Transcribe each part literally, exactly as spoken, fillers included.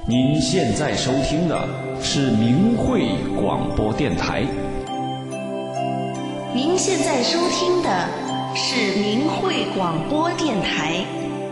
您现在收听的是明慧广播电台。 您现在收听的是明慧广播电台。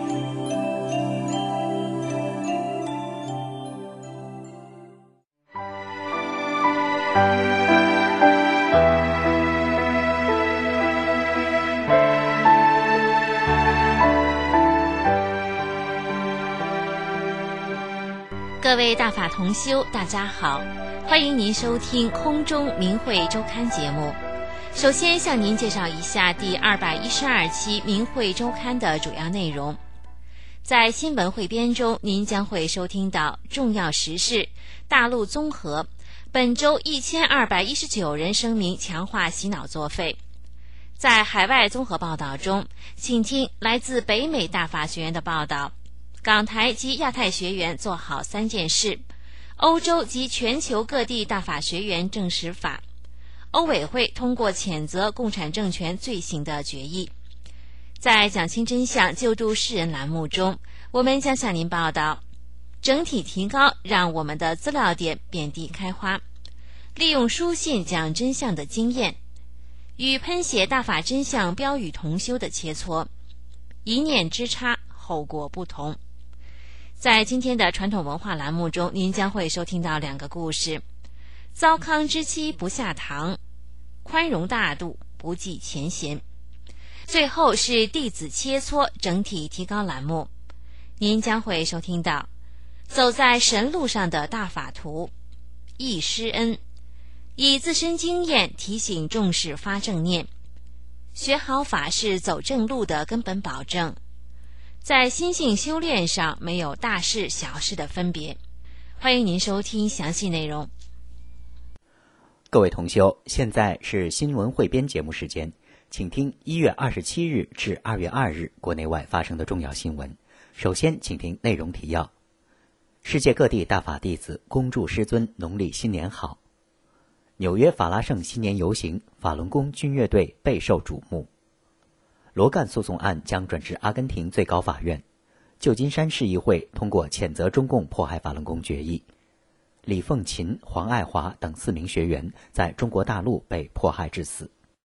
各位大法同修，大家好，欢迎您收听空中明慧周刊节目。首先向您介绍一下第二百一十二期明慧周刊的主要内容。在新闻汇编中，您将会收听到重要时事、大陆综合，本周一千二百一十九人声明强化洗脑作废。在海外综合报道中，请听来自北美大法学院的报道，港台及亚太学员做好三件事，欧洲及全球各地大法学员证实法，欧委会通过谴责共产政权罪行的决议。在讲清真相救助世人栏目中，我们将向您报道整体提高让我们的资料点遍地开花，利用书信讲真相的经验，与喷写大法真相标语同修的切磋，一念之差，后果不同。在今天的传统文化栏目中，您将会收听到两个故事：糟糠之妻不下堂，宽容大度不计前嫌。最后是弟子切磋整体提高栏目，您将会收听到走在神路上的大法图，忆师恩，以自身经验提醒重视发正念，学好法是走正路的根本保证。在心性修炼上没有大事小事的分别。欢迎您收听详细内容。 各位同修，现在是新闻汇编节目时间，请听一月二十七日至二月二日国内外发生的重要新闻。首先请听内容提要。世界各地大法弟子恭祝师尊农历新年好。纽约法拉盛新年游行，法轮功军乐队备受瞩目。罗干诉讼案将转至阿根廷最高法院，旧金山市议会通过谴责中共迫害法轮功决议。李凤琴、黄爱华等四名学员在中国大陆被迫害致死。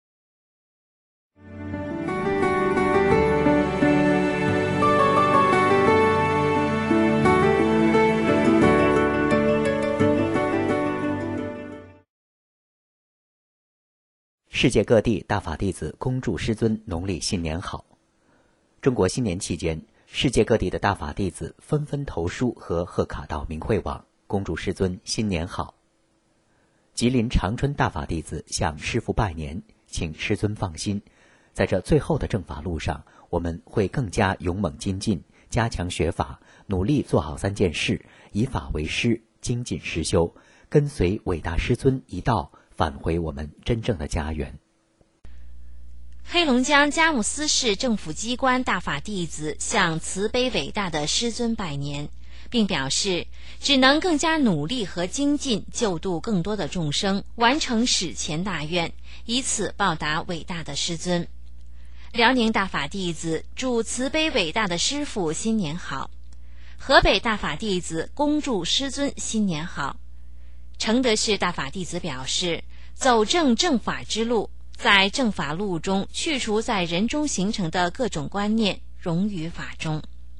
世界各地大法弟子恭祝师尊农历新年好。中国新年期间，世界各地的大法弟子纷纷投书和贺卡到明慧网，恭祝师尊新年好。吉林长春大法弟子向师父拜年，请师尊放心，在这最后的正法路上，我们会更加勇猛精进，加强学法，努力做好三件事，以法为师，精进实修，跟随伟大师尊一道，返回我们真正的家园。 黑龙江佳木斯市政府机关大法弟子向慈悲伟大的师尊拜年，并表示只能更加努力和精进，救度更多的众生，完成史前大愿，以此报答伟大的师尊。辽宁大法弟子祝慈悲伟大的师父新年好。河北大法弟子恭祝师尊新年好。承德市大法弟子表示，走正正法之路，在正法路中去除在人中形成的各种观念，融于法中。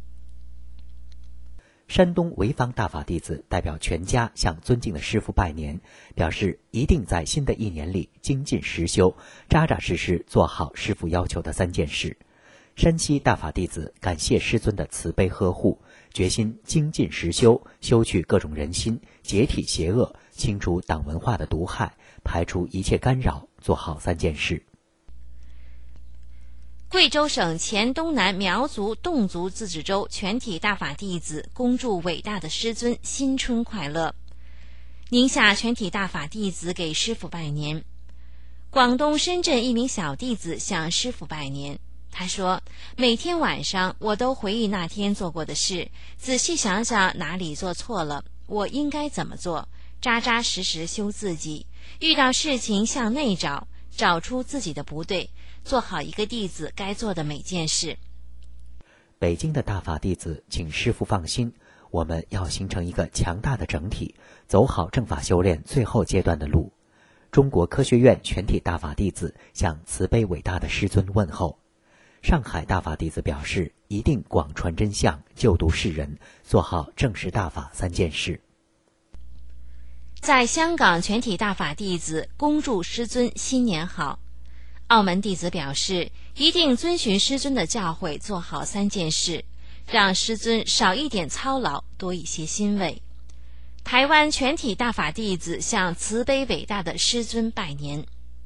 山东潍坊大法弟子代表全家向尊敬的师父拜年，表示一定在新的一年里精进实修，扎扎实实做好师父要求的三件事。山西大法弟子感谢师尊的慈悲呵护，决心精进实修，修去各种人心，解体邪恶，清除党文化的毒害，排除一切干扰，做好三件事。 贵州省黔东南苗族侗族自治州全体大法弟子恭祝伟大的师尊新春快乐。宁夏全体大法弟子给师父拜年。广东深圳一名小弟子向师父拜年，他说，每天晚上我都回忆那天做过的事，仔细想想哪里做错了，我应该怎么做，扎扎实实修自己，遇到事情向内找，找出自己的不对，做好一个弟子该做的每件事。 北京的大法弟子请师父放心， 我们要形成一个强大的整体，走好正法修炼最后阶段的路。中国科学院全体大法弟子向慈悲伟大的师尊问候。上海大法弟子表示，一定广传真相，救度世人，做好正实大法三件事。 在香港全体大法弟子恭祝师尊新年好。澳门弟子表示，一定遵循师尊的教诲，做好三件事，让师尊少一点操劳，多一些欣慰。台湾全体大法弟子向慈悲伟大的师尊拜年。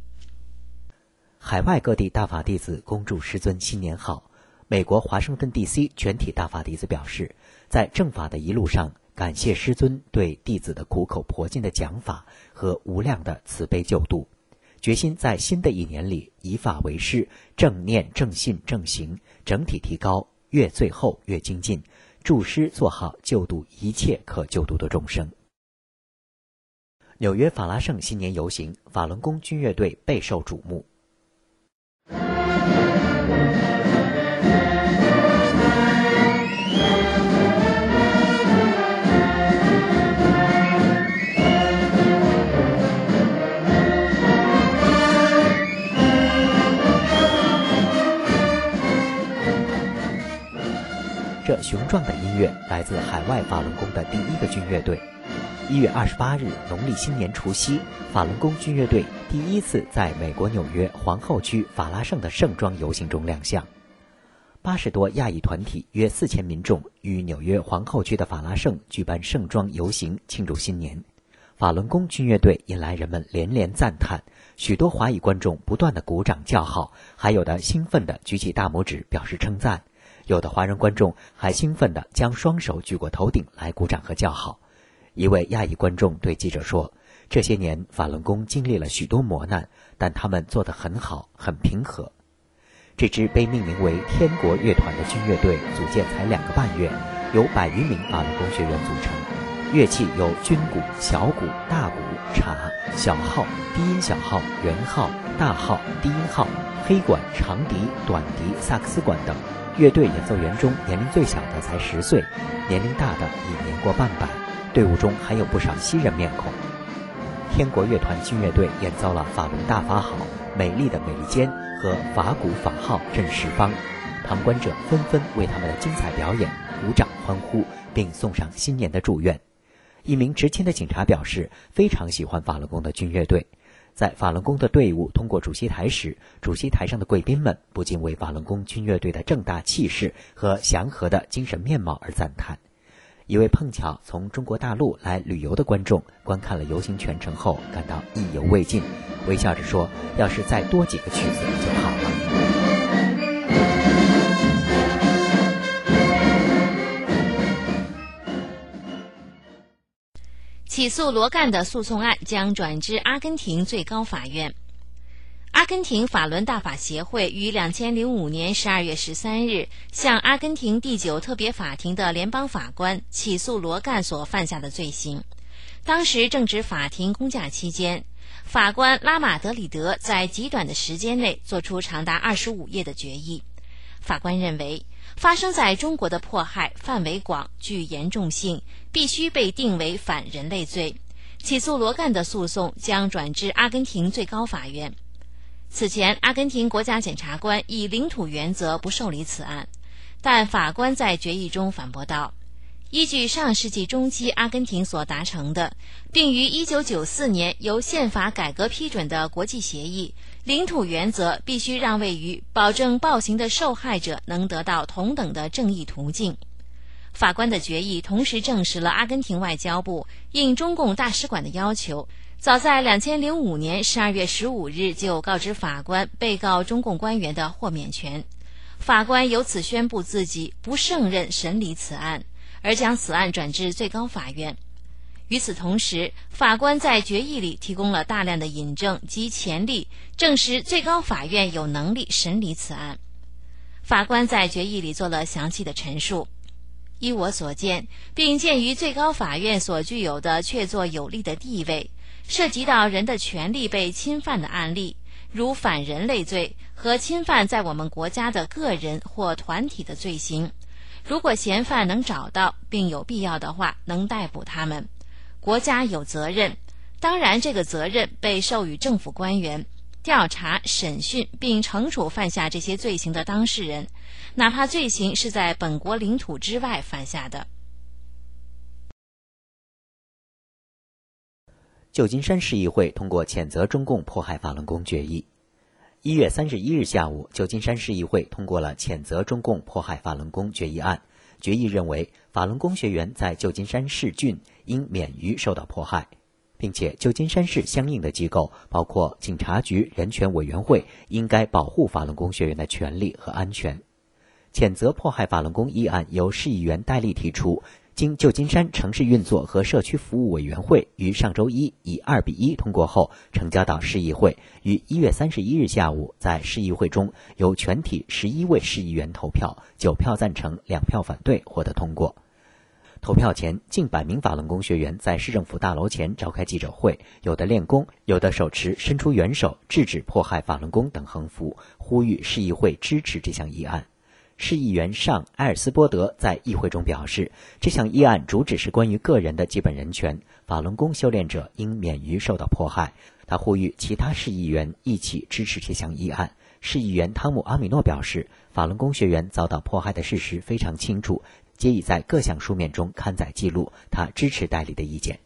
海外各地大法弟子恭祝师尊新年好。美国华盛顿 D C 全体大法弟子表示，在正法的一路上，感谢师尊对弟子的苦口婆心的讲法和无量的慈悲救度，决心在新的一年里以法为师，正念正信正行，整体提高，越最后越精进，助师做好救度一切可救度的众生。纽约法拉盛新年游行，法轮功军乐队备受瞩目。这雄壮的音乐来自海外法轮功的第一个军乐队。一月二十八日，农历新年除夕，法轮功军乐队第一次在美国纽约皇后区法拉盛的盛装游行中亮相。八十多亚裔团体约四千民众于纽约皇后区的法拉盛举办盛装游行庆祝新年。法轮功军乐队引来人们连连赞叹，许多华裔观众不断的鼓掌叫好，还有的兴奋地举起大拇指表示称赞。有的华人观众还兴奋地将双手举过头顶来鼓掌和叫好。一位亚裔观众对记者说，这些年法轮功经历了许多磨难，但他们做得很好，很平和。这支被命名为天国乐团的军乐队组建才两个半月，由百余名法轮功学员组成，乐器有军鼓、小鼓、大鼓、镲、小号、低音小号、圆号、大号、低音号、黑管、长笛、短笛、萨克斯管等。乐队演奏员中年龄最小的才十岁，年龄大的已年过半百，队伍中还有不少西人面孔。天国乐团军乐队演奏了法轮大法好、美丽的美利坚和法鼓法号震十方，旁观者纷纷为他们的精彩表演鼓掌欢呼，并送上新年的祝愿。一名执勤的警察表示，非常喜欢法轮功的军乐队。在法轮功的队伍通过主席台时，主席台上的贵宾们不禁为法轮功军乐队的正大气势和祥和的精神面貌而赞叹。一位碰巧从中国大陆来旅游的观众观看了游行全程后，感到意犹未尽，微笑着说，要是再多几个曲子就好了。 起诉罗干的诉讼案将转至阿根廷最高法院。阿根廷法轮大法协会于两千零五年十二月十三日向阿根廷第九特别法庭的联邦法官起诉罗干所犯下的罪行。当时正值法庭公假期间，法官拉马德里德在极短的时间内做出长达二十五页的决议。法官认为，发生在中国的迫害范围广，具严重性，必须被定为反人类罪。起诉罗干的诉讼将转至阿根廷最高法院。此前，阿根廷国家检察官以领土原则不受理此案，但法官在决议中反驳道，依据上世纪中期阿根廷所达成的，并于一九九四年由宪法改革批准的国际协议，领土原则必须让位于保证暴行的受害者能得到同等的正义途径。法官的决议同时证实了阿根廷外交部应中共大使馆的要求，早在两千零五年十二月十五日就告知法官被告中共官员的豁免权。法官由此宣布自己不胜任审理此案，而将此案转至最高法院。与此同时，法官在决议里提供了大量的引证及前例，证实最高法院有能力审理此案。法官在决议里做了详细的陈述。依我所见，并鉴于最高法院所具有的确凿有力的地位，涉及到人的权利被侵犯的案例，如反人类罪和侵犯在我们国家的个人或团体的罪行， 如果嫌犯能找到并有必要的话，能逮捕他们。国家有责任，当然这个责任被授予政府官员，调查、审讯并惩处犯下这些罪行的当事人，哪怕罪行是在本国领土之外犯下的。 旧金山市议会通过谴责中共迫害法轮功决议。一月三十一日下午，旧金山市议会通过了谴责中共迫害法轮功决议案。决议认为，法轮功学员在旧金山市郡应免于受到迫害，并且旧金山市相应的机构，包括警察局人权委员会，应该保护法轮功学员的权利和安全。谴责迫害法轮功议案由市议员戴利提出，经旧金山城市运作和社区服务委员会于上周一以二比一通过后，呈交到市议会，于一月三十一日下午在市议会中由全体十一位市议员投票，九票赞成，两票反对，获得通过。投票前，近百名法轮功学员在市政府大楼前召开记者会，有的练功，有的手持伸出援手制止迫害法轮功等横幅，呼吁市议会支持这项议案。市议员尚·埃尔斯波德在议会中表示，这项议案主旨是关于个人的基本人权，法轮功修炼者应免于受到迫害。他呼吁其他市议员一起支持这项议案。市议员汤姆·阿米诺表示，法轮功学员遭到迫害的事实非常清楚，皆已在各项书面中刊载记录。他支持戴利的意见。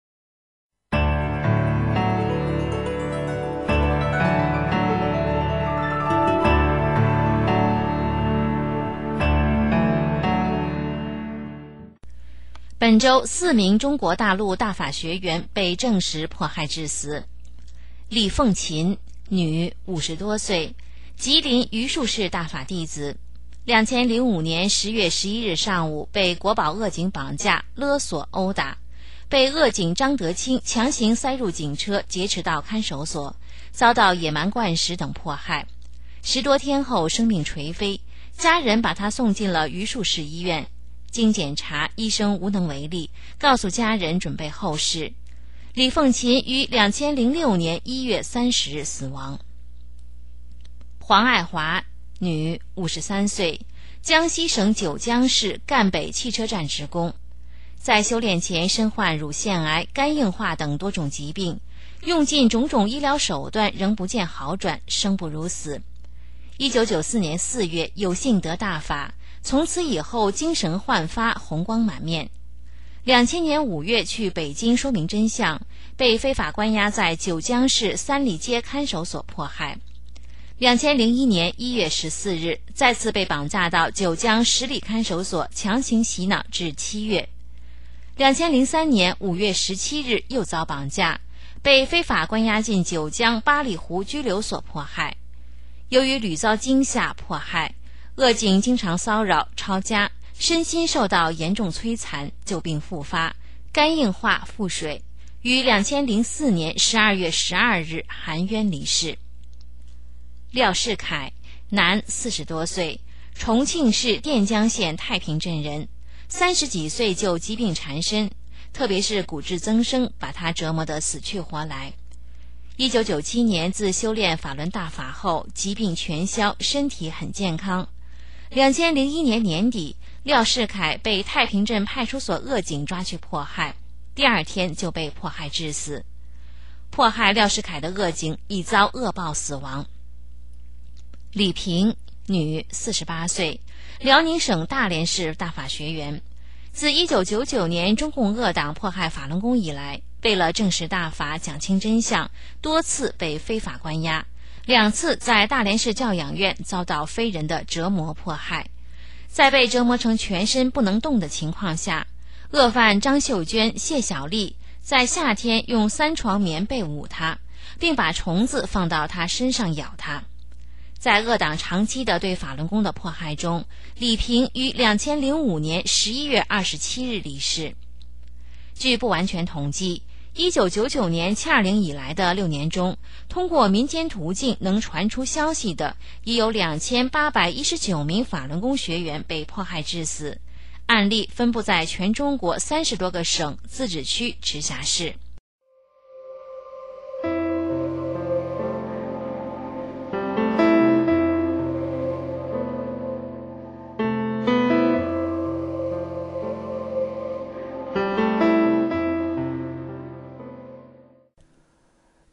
本周四名中国大陆大法学员被证实迫害致死。李凤琴，女，五十多岁，吉林榆树市大法弟子。两千零五年十月十一日上午被国保恶警绑架、勒索、殴打，被恶警张德清强行塞入警车，劫持到看守所，遭到野蛮灌食等迫害。十多天后生命垂飞，家人把他送进了榆树市医院。经检查，医生无能为力，告诉家人准备后事。李凤琴于两千零六年一月三十日死亡。黄爱华，女，五十三岁，江西省九江市赣北汽车站职工。在修炼前身患乳腺癌、肝硬化等多种疾病，用尽种种医疗手段仍不见好转，生不如死。一九九四年四月有幸得大法，从此以后精神焕发，红光满面。两千年五月去北京说明真相，被非法关押在九江市三里街看守所迫害。两千零一年一月十四日再次被绑架到九江十里看守所，强行洗脑至七月。两千零三年五月十七日又遭绑架，被非法关押进九江八里湖拘留所迫害。由于屡遭惊吓迫害，恶警经常骚扰抄家，身心受到严重摧残，旧病复发，肝硬化腹水，于两千零四年十二月十二日含冤离世。廖世凯，男，四十多岁，重庆市垫江县太平镇人，三十几岁就疾病缠身，特别是骨质增生，把他折磨得死去活来。一九九七年自修炼法轮大法后，疾病全消，身体很健康。两千零一年年底，廖世凯被太平镇派出所恶警抓去迫害，第二天就被迫害致死。迫害廖世凯的恶警已遭恶报死亡。李平，女，四十八岁，辽宁省大连市大法学员。自一九九九年中共恶党迫害法轮功以来，为了证实大法、讲清真相，多次被非法关押，两次在大连市教养院遭到非人的折磨迫害。在被折磨成全身不能动的情况下，恶犯张秀娟、谢小丽在夏天用三床棉被捂她，并把虫子放到她身上咬她。在恶党长期的对法轮功的迫害中，李平于两千零五年十一月二十七日离世。据不完全统计，一九九九年七二零以来的六年中，通过民间途径能传出消息的，已有两千八百一十九名法轮功学员被迫害致死，案例分布在全中国三十多个省、自治区、直辖市。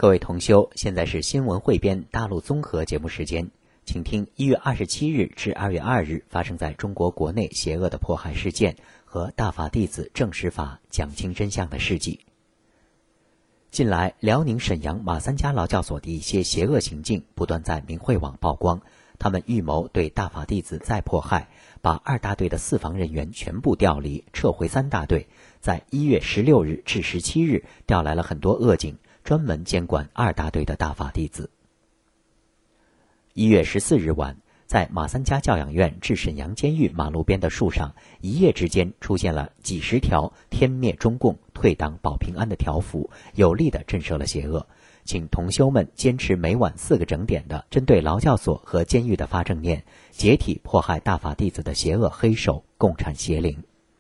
各位同修，现在是新闻汇编大陆综合节目时间，请听一月二十七日至二月二日发生在中国国内邪恶的迫害事件和大法弟子证实法讲清真相的事迹。近来，辽宁沈阳马三家劳教所的一些邪恶行径不断在明慧网曝光，他们预谋对大法弟子再迫害，把二大队的四防人员全部调离，撤回三大队，在一月十六日至十七日调来了很多恶警，专门监管二大队的大法弟子。一月十四日晚，在马三家教养院至沈阳监狱马路边的树上，一夜之间出现了几十条天灭中共、退党保平安的条幅，有力地震慑了邪恶。请同修们坚持每晚四个整点的针对劳教所和监狱的发正念，解体迫害大法弟子的邪恶黑手共产邪灵。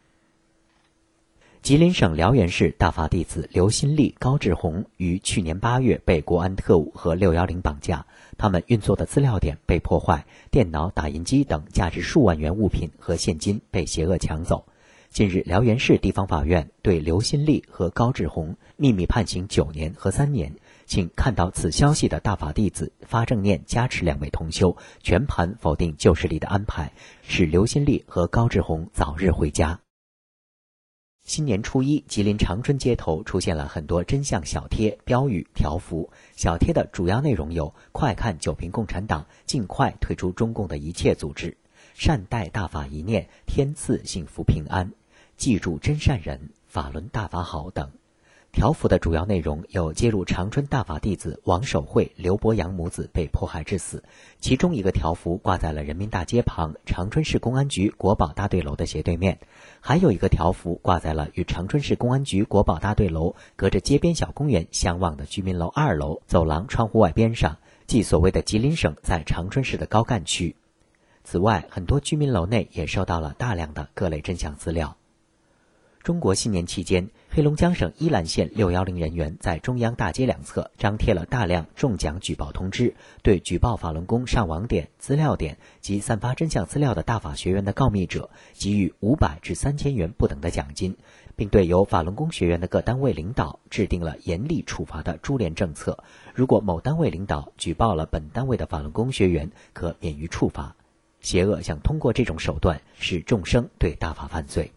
吉林省辽源市大法弟子刘新立、高志红于去年八月被国安特务和六一零绑架，他们运作的资料点被破坏，电脑、打印机等价值数万元物品和现金被邪恶抢走。近日，辽源市地方法院对刘新立和高志红秘密判刑九年和三年。请看到此消息的大法弟子发正念加持两位同修，全盘否定旧势力的安排，使刘新立和高志红早日回家。新年初一，吉林长春街头出现了很多真相小贴、标语、条幅。小贴的主要内容有：快看九平共产党，尽快退出中共的一切组织；善待大法一念，天赐幸福平安；记住真善人，法轮大法好等。条幅的主要内容有揭露长春大法弟子王守慧、刘伯阳母子被迫害致死，其中一个条幅挂在了人民大街旁长春市公安局国保大队楼的斜对面，还有一个条幅挂在了与长春市公安局国保大队楼隔着街边小公园相望的居民楼二楼走廊窗户外边上，即所谓的吉林省在长春市的高干区。此外，很多居民楼内也收到了大量的各类真相资料。中国新年期间，黑龙江省依兰县六一零人员在中央大街两侧张贴了大量中奖举报通知，对举报法轮功上网点、资料点及散发真相资料的大法学员的告密者给予五百至三千元不等的奖金，并对有法轮功学员的各单位领导制定了严厉处罚的株连政策。如果某单位领导举报了本单位的法轮功学员，可免于处罚。邪恶想通过这种手段使众生对大法犯罪。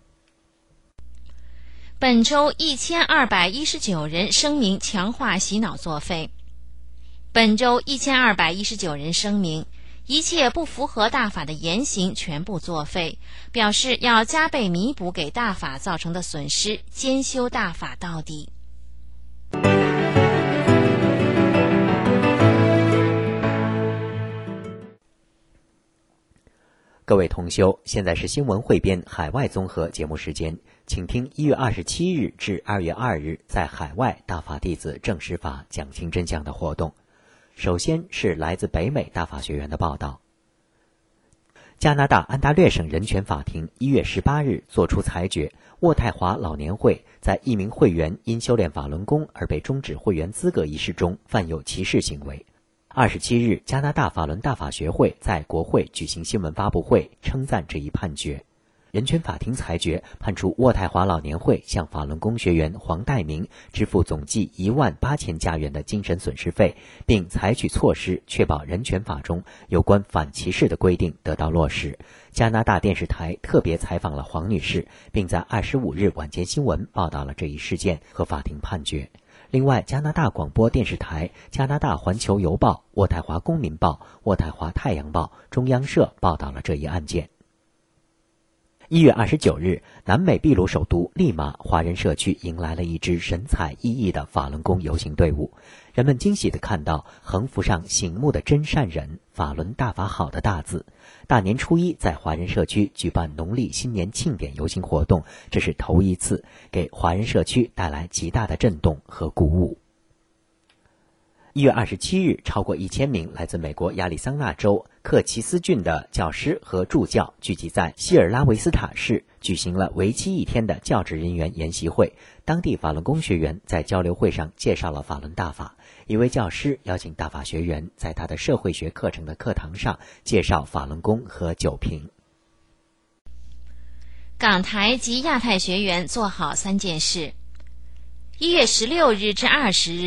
本周一千二百一十九人声明强化洗脑作废。本周一千二百一十九人声明，一切不符合大法的言行全部作废，表示要加倍弥补给大法造成的损失，兼修大法到底。 各位同修，现在是新闻汇编海外综合节目时间，请听一月二十七日至二月二日在海外大法弟子证实法讲清真相的活动。首先是来自北美大法学员的报道。加拿大安大略省人权法庭一月十八日作出裁决，渥太华老年会在一名会员因修炼法轮功而被终止会员资格一事中犯有歧视行为。二十七日，加拿大法轮大法学会在国会举行新闻发布会，称赞这一判决。人权法庭裁决判处渥太华老年会向法轮功学员黄代明支付总计一万八千加元的精神损失费，并采取措施确保人权法中有关反歧视的规定得到落实。加拿大电视台特别采访了黄女士，并在二十五日晚间新闻报道了这一事件和法庭判决。另外，加拿大广播电视台、加拿大环球邮报、渥太华公民报、渥太华太阳报、中央社报道了这一案件。一月二十九日，南美秘鲁首都利马华人社区迎来了一支神采奕奕的法轮功游行队伍。人们惊喜地看到横幅上醒目的真善人、法轮大法好的大字。大年初一在华人社区举办农历新年庆典游行活动，这是头一次，给华人社区带来极大的震动和鼓舞。一月二十七日，超过一千名来自美国亚利桑那州克奇斯郡的教师和助教聚集在希尔拉维斯塔市，举行了为期一天的教职人员研习会。当地法轮功学员在交流会上介绍了法轮大法。一位教师邀请大法学员在他的社会学课程的课堂上介绍法轮功和九平。 港台及亚太学员做好三件事。一月十六日至二十日，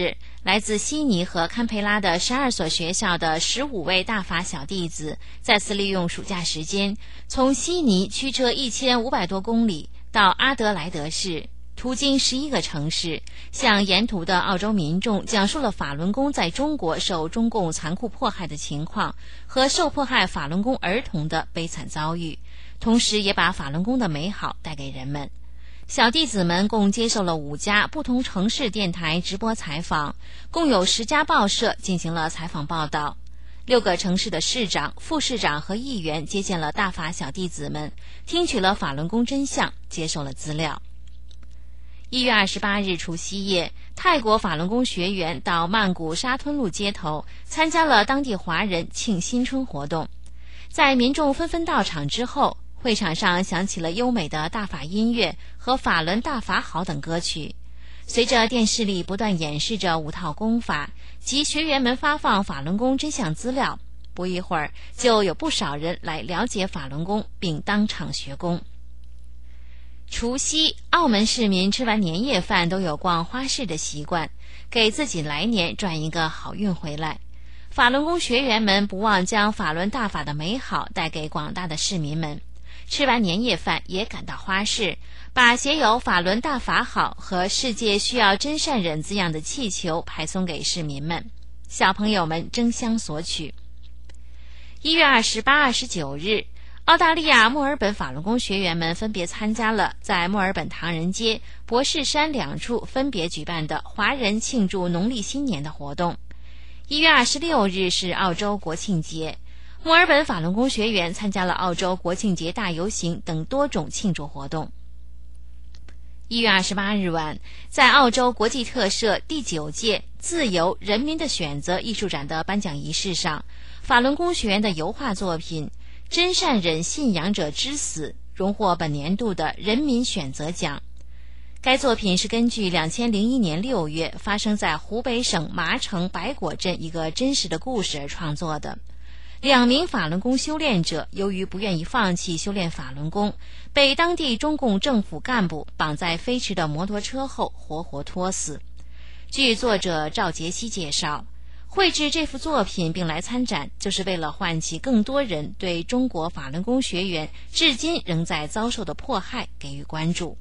来自悉尼和堪培拉的十二所学校的十五位大法小弟子，再次利用暑假时间，从悉尼驱车一千五百多公里到阿德莱德市，途经十一个城市，向沿途的澳洲民众讲述了法轮功在中国受中共残酷迫害的情况和受迫害法轮功儿童的悲惨遭遇，同时也把法轮功的美好带给人们。小弟子们共接受了五家不同城市电台直播采访，共有十家报社进行了采访报道。六个城市的市长、副市长和议员接见了大法小弟子们，听取了法轮功真相，接受了资料。一月二十八日除夕夜，泰国法轮功学员到曼谷沙吞路街头参加了当地华人庆新春活动。在民众纷纷到场之后，会场上响起了优美的大法音乐和法轮大法好等歌曲。随着电视里不断演示着五套功法及学员们发放法轮功真相资料，不一会儿就有不少人来了解法轮功并当场学功。除夕，澳门市民吃完年夜饭都有逛花市的习惯，给自己来年赚一个好运回来。法轮功学员们不忘将法轮大法的美好带给广大的市民们，吃完年夜饭也赶到花市，把写有法轮大法好和世界需要真善忍字样的气球派送给市民们，小朋友们争相索取。一月二十八、二十九日，澳大利亚墨尔本法轮功学员们分别参加了在墨尔本唐人街、博士山两处分别举办的华人庆祝农历新年的活动。一月二十六日是澳洲国庆节，墨尔本法轮功学员参加了澳洲国庆节大游行等多种庆祝活动。一月二十八日晚，在澳洲国际特赦第九届自由人民的选择艺术展的颁奖仪式上，法轮功学员的油画作品真善忍信仰者之死荣获本年度的人民选择奖。该作品是根据两千零一年六月发生在湖北省麻城白果镇一个真实的故事而创作的。两名法轮功修炼者由于不愿意放弃修炼法轮功，被当地中共政府干部绑在飞驰的摩托车后活活拖死。据作者赵杰希介绍，绘制这幅作品并来参展，就是为了唤起更多人对中国法轮功学员至今仍在遭受的迫害给予关注。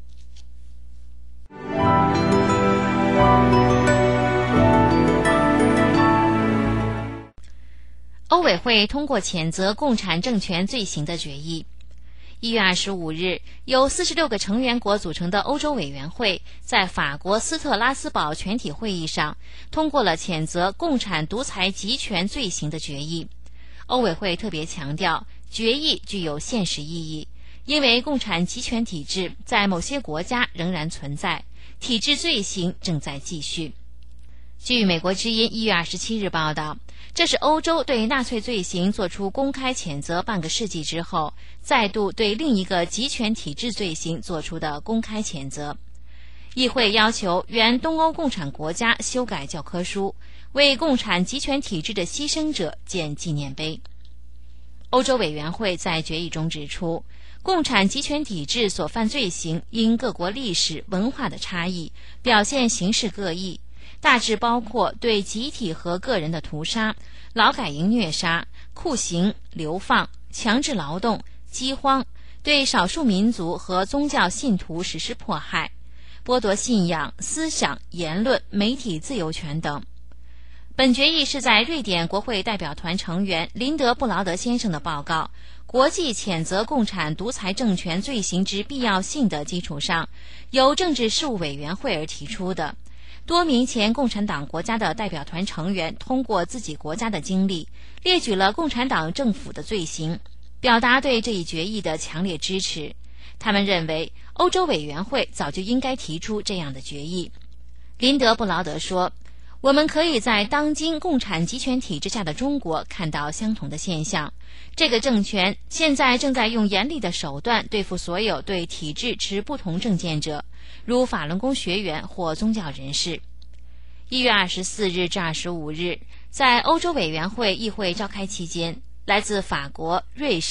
欧委会通过谴责共产政权罪行的决议。一月二十五日，由四十六个成员国组成的欧洲委员会在法国斯特拉斯堡全体会议上通过了谴责共产独裁集权罪行的决议。欧委会特别强调，决议具有现实意义，因为共产集权体制在某些国家仍然存在，体制罪行正在继续。据美国之音一月二十七日报道，这是欧洲对纳粹罪行作出公开谴责半个世纪之后，再度对另一个集权体制罪行作出的公开谴责。议会要求原东欧共产国家修改教科书，为共产集权体制的牺牲者建纪念碑。欧洲委员会在决议中指出，共产集权体制所犯罪行因各国历史文化的差异，表现形式各异，大致包括对集体和个人的屠杀、劳改营虐杀、酷刑、流放、强制劳动、饥荒，对少数民族和宗教信徒实施迫害，剥夺信仰、思想、言论、媒体自由权等。本决议是在瑞典国会代表团成员林德布劳德先生的报告《国际谴责共产独裁政权罪行之必要性》的基础上，由政治事务委员会而提出的。多名前共产党国家的代表团成员通过自己国家的经历，列举了共产党政府的罪行，表达对这一决议的强烈支持。他们认为，欧洲委员会早就应该提出这样的决议。林德布劳德说，我们可以在当今共产集权体制下的中国看到相同的现象。这个政权现在正在用严厉的手段对付所有对体制持不同政见者，如法轮功学员或宗教人士。一月二十四日至二十五日，在欧洲委员会议会召开期间，来自法国、瑞士、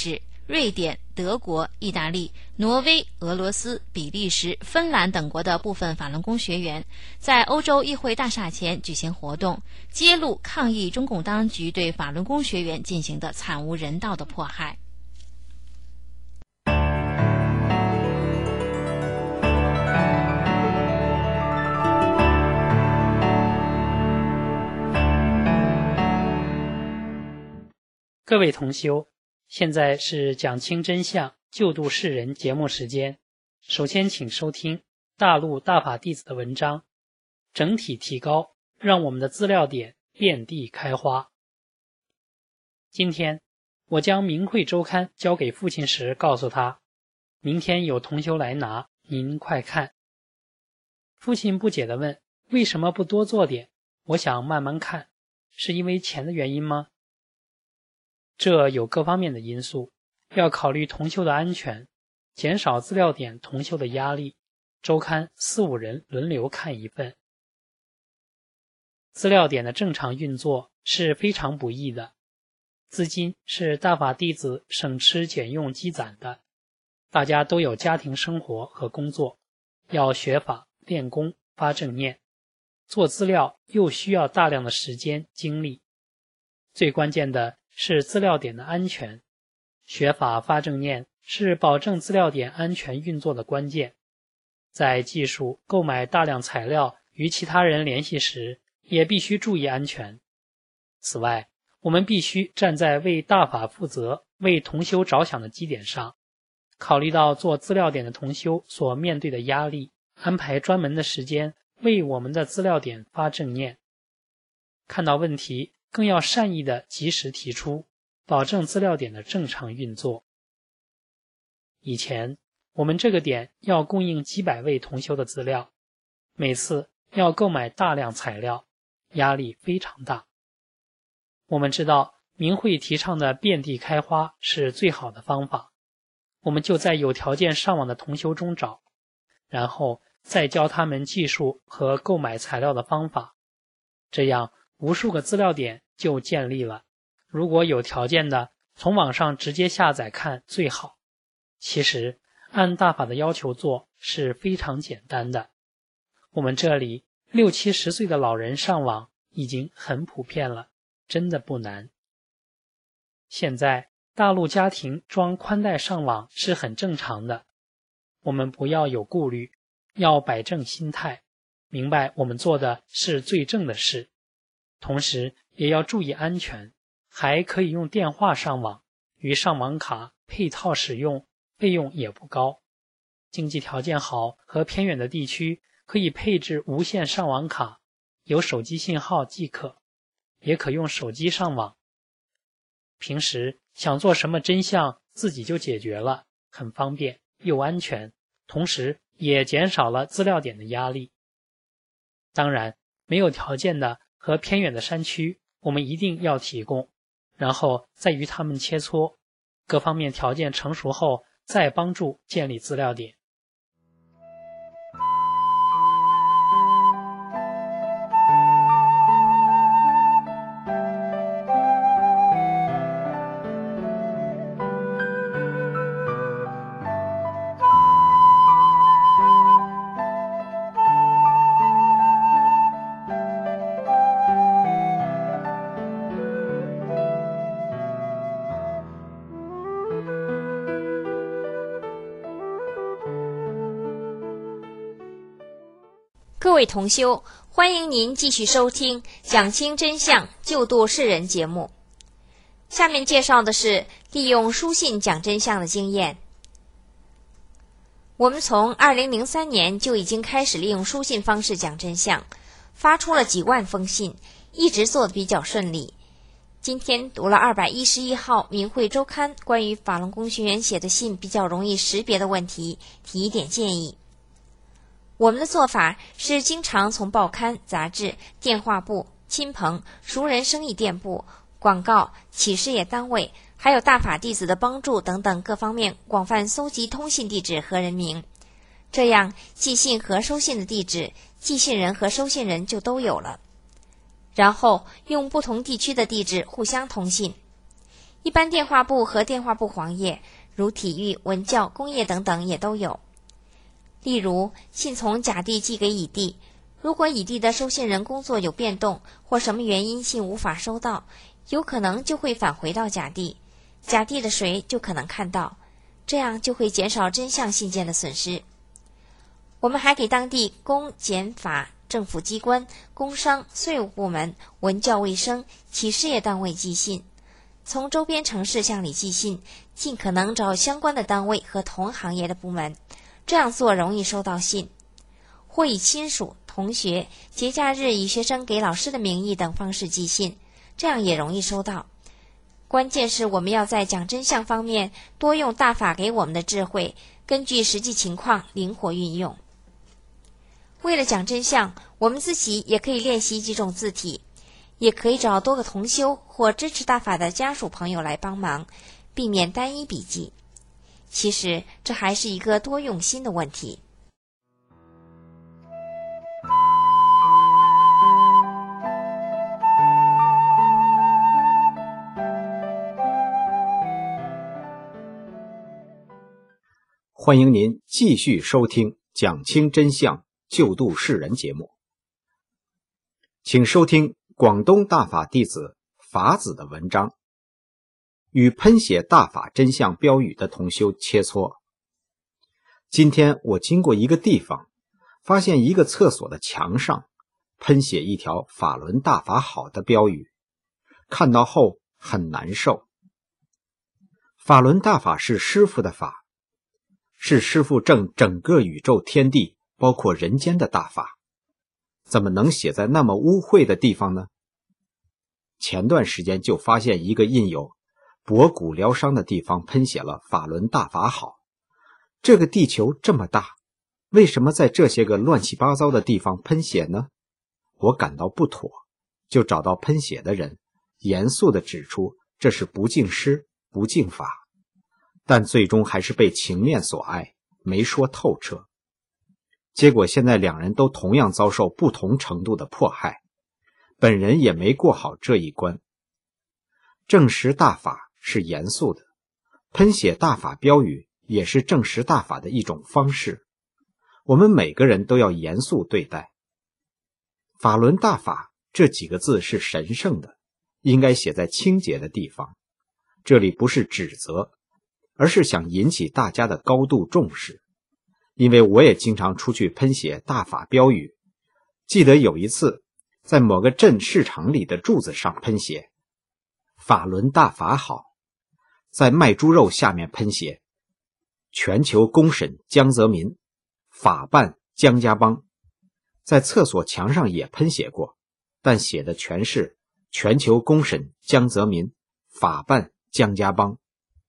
瑞典、德国、意大利、挪威、俄罗斯、比利时、芬兰等国的部分法轮功学员在欧洲议会大厦前举行活动，揭露抗议中共当局对法轮功学员进行的惨无人道的迫害。 各位同修，现在是讲清真相、救度世人节目时间。首先请收听大陆大法弟子的文章，整体提高，让我们的资料点遍地开花。今天我将明慧周刊交给父亲时告诉他，明天有同修来拿，您快看。父亲不解地问，为什么不多做点？我想慢慢看，是因为钱的原因吗？这有各方面的因素，要考虑同修的安全，减少资料点同修的压力，周刊四五人轮流看一份。资料点的正常运作是非常不易的，资金是大法弟子省吃俭用积攒的，大家都有家庭生活和工作，要学法、练功、发正念，做资料又需要大量的时间精力，最关键的是资料点的安全，学法发正念是保证资料点安全运作的关键。在技术、购买大量材料与其他人联系时，也必须注意安全。此外，我们必须站在为大法负责、为同修着想的基点上，考虑到做资料点的同修所面对的压力，安排专门的时间为我们的资料点发正念。看到问题，更要善意的及时提出，保证资料点的正常运作。以前我们这个点要供应几百位同修的资料，每次要购买大量材料，压力非常大。我们知道明慧提倡的遍地开花是最好的方法，我们就在有条件上网的同修中找，然后再教他们技术和购买材料的方法，这样无数个资料点就建立了。如果有条件的，从网上直接下载看最好。其实按大法的要求做是非常简单的，我们这里六七十岁的老人上网已经很普遍了，真的不难。现在大陆家庭装宽带上网是很正常的，我们不要有顾虑，要摆正心态，明白我们做的是最正的事，同时也要注意安全，还可以用电话上网，与上网卡配套使用，费用也不高。经济条件好和偏远的地区可以配置无线上网卡，有手机信号即可，也可用手机上网。平时想做什么真相自己就解决了，很方便又安全，同时也减少了资料点的压力。当然，没有条件的和偏远的山区我们一定要提供，然后再与他们切磋，各方面条件成熟后再帮助建立资料点。 各位同修，欢迎您继续收听讲清真相救度世人节目。下面介绍的是利用书信讲真相的经验。我们从二零零三年就已经开始利用书信方式讲真相，发出了几万封信，一直做得比较顺利。今天读了二百一十一号明慧周刊关于法轮功学员写的信比较容易识别的问题，提一点建议。我们的做法是经常从报刊、杂志、电话簿、亲朋、熟人生意店铺、广告、企事业单位，还有大法弟子的帮助等等各方面广泛搜集通信地址和人名，这样寄信和收信的地址、寄信人和收信人就都有了。然后用不同地区的地址互相通信。一般电话簿和电话簿黄页如体育、文教、工业等等也都有。例如，信从甲地寄给乙地，如果乙地的收信人工作有变动，或什么原因信无法收到，有可能就会返回到甲地，甲地的谁就可能看到，这样就会减少真相信件的损失。我们还给当地公检法、政府机关、工商、税务部门、文教卫生、企事业单位寄信，从周边城市向里寄信，尽可能找相关的单位和同行业的部门，这样做容易收到信。或以亲属、同学、节假日以学生给老师的名义等方式寄信，这样也容易收到。关键是我们要在讲真相方面多用大法给我们的智慧，根据实际情况灵活运用。为了讲真相，我们自己也可以练习几种字体，也可以找多个同修或支持大法的家属朋友来帮忙，避免单一笔记。其实这还是一个多用心的问题。 欢迎您继续收听讲清真相救度世人节目，请收听广东大法弟子法子的文章，与喷写大法真相标语的同修切磋。今天我经过一个地方，发现一个厕所的墙上喷写一条法轮大法好的标语，看到后很难受。法轮大法是师父的法，是师父正整个宇宙天地包括人间的大法，怎么能写在那么污秽的地方呢？前段时间就发现一个印有博古疗伤的地方喷写了法轮大法好。这个地球这么大，为什么在这些个乱七八糟的地方喷写呢？我感到不妥，就找到喷写的人，严肃地指出这是不敬师不敬法，但最终还是被情面所爱，没说透彻。结果现在两人都同样遭受不同程度的迫害，本人也没过好这一关。证实大法是严肃的，喷写大法标语也是证实大法的一种方式，我们每个人都要严肃对待。法轮大法这几个字是神圣的，应该写在清洁的地方。这里不是指责，而是想引起大家的高度重视。因为我也经常出去喷写大法标语，记得有一次在某个镇市场里的柱子上喷写法轮大法好，在卖猪肉下面喷写全球公审江泽民，法办江家帮，在厕所墙上也喷写过，但写的全是全球公审江泽民，法办江家帮。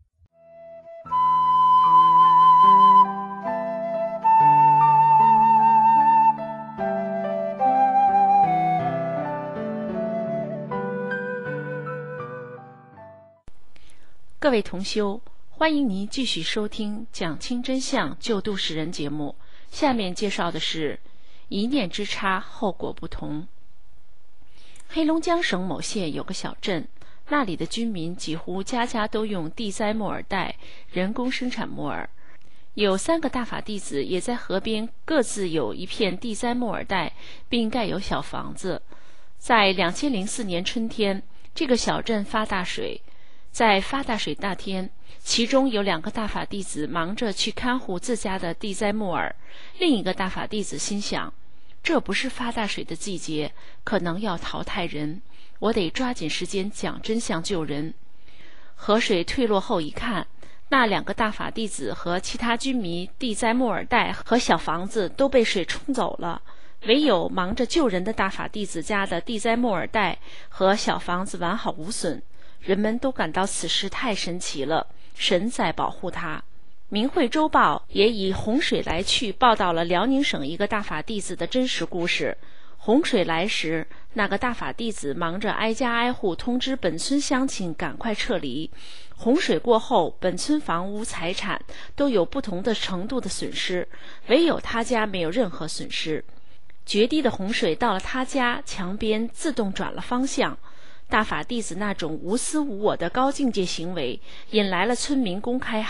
各位同修，欢迎您继续收听讲清真相救度世人节目。下面介绍的是一念之差，后果不同。黑龙江省某县有个小镇，那里的居民几乎家家都用地栽木耳袋人工生产木耳，有三个大法弟子也在河边各自有一片地栽木耳袋，并盖有小房子。在两千零四年春天，这个小镇发大水，在发大水那天，其中有两个大法弟子忙着去看护自家的地栽木耳，另一个大法弟子心想，这不是发大水的季节，可能要淘汰人，我得抓紧时间讲真相救人。河水退落后一看，那两个大法弟子和其他居民地栽木耳袋和小房子都被水冲走了，唯有忙着救人的大法弟子家的地栽木耳袋和小房子完好无损。人们都感到此事太神奇了，神在保护他。明慧周报也以洪水来去报道了辽宁省一个大法弟子的真实故事。洪水来时，那个大法弟子忙着挨家挨户通知本村乡亲赶快撤离。洪水过后，本村房屋财产都有不同的程度的损失，唯有他家没有任何损失。决堤的洪水到了他家，墙边自动转了方向。大法弟子那种无私无我的高境界行为，引来了村民公开喊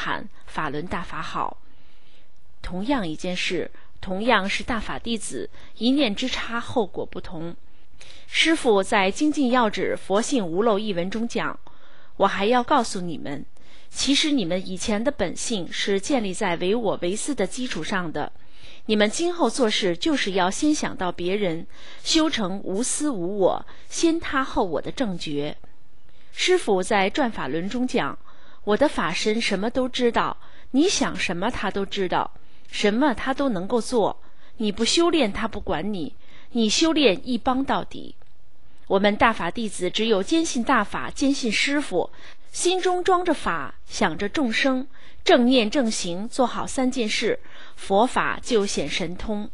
法轮大法好。同样一件事，同样是大法弟子，一念之差，后果不同。师父在《精进要旨佛性无漏》一文中讲，我还要告诉你们，其实你们以前的本性是建立在唯我唯私的基础上的，你们今后做事就是要先想到别人，修成无私无我，先他后我的正觉。师父在转法轮中讲，我的法身什么都知道，你想什么他都知道，什么他都能够做，你不修炼他不管你，你修炼一帮到底。我们大法弟子只有坚信大法，坚信师父，心中装着法，想着众生，正念正行，做好三件事，佛法就显神通。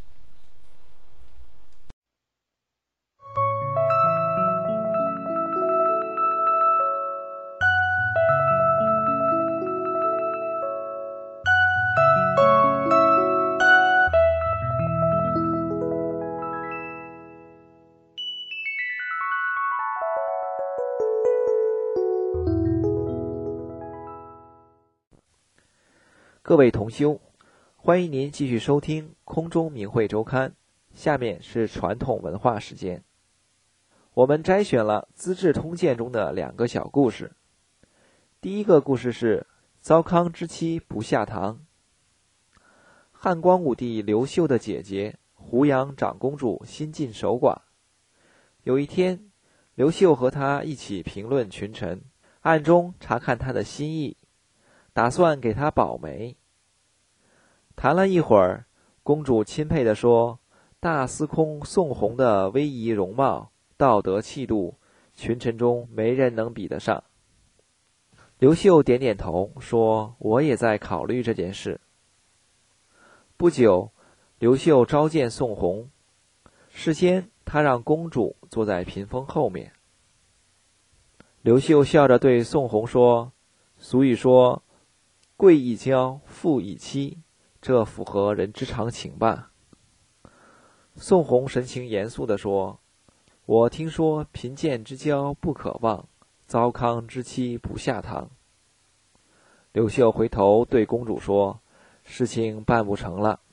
各位同修，欢迎您继续收听空中明慧周刊，下面是传统文化时间。我们摘选了《资治通鉴》中的两个小故事。第一个故事是糟糠之妻不下堂。汉光武帝刘秀的姐姐胡杨长公主新晋守寡，有一天，刘秀和她一起评论群臣，暗中查看她的心意，打算给她保媒。谈了一会儿，公主钦佩地说，大司空宋弘的威仪容貌、道德气度，群臣中没人能比得上。刘秀点点头说，我也在考虑这件事。不久，刘秀召见宋弘，事先他让公主坐在屏风后面。刘秀笑着对宋弘说，俗语说，贵以骄，富以妻，这符合人之常情吧。宋弘神情严肃地说，我听说贫贱之交不可忘，糟糠之妻不下堂。刘秀回头对公主说，事情办不成了。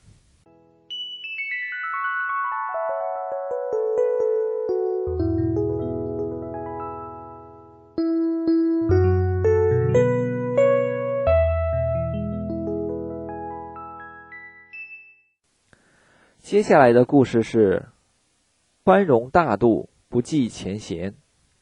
接下来的故事是宽容大度，不计前嫌。